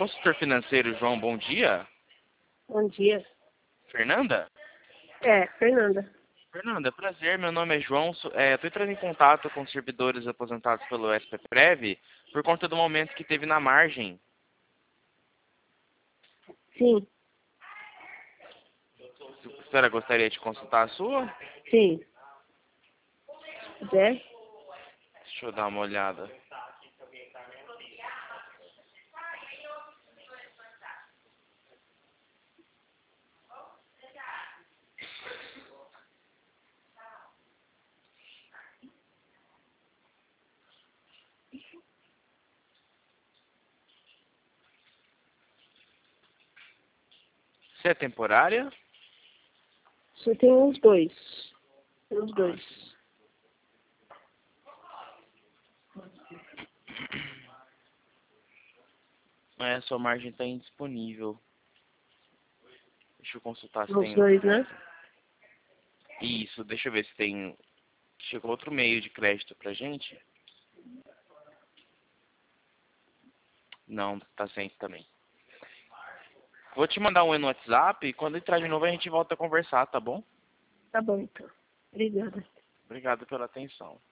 Consultor financeiro, João, bom dia. Bom dia. Fernanda? Fernanda. Fernanda, prazer, meu nome é João. Estou entrando em contato com os servidores aposentados pelo SPPrev por conta do momento que teve na margem. Sim. A senhora gostaria de consultar a sua? Sim. Se puder. Deixa eu dar uma olhada. Você é temporária? Só tem uns dois. Uns dois. Sua margem está indisponível. Deixa eu consultar se Uns tem... dois, né? Isso, deixa eu ver se tem... Chegou outro meio de crédito pra gente. Não, tá sem também. Vou te mandar um no WhatsApp e quando entrar de novo a gente volta a conversar, tá bom? Tá bom, então. Obrigada. Obrigado pela atenção.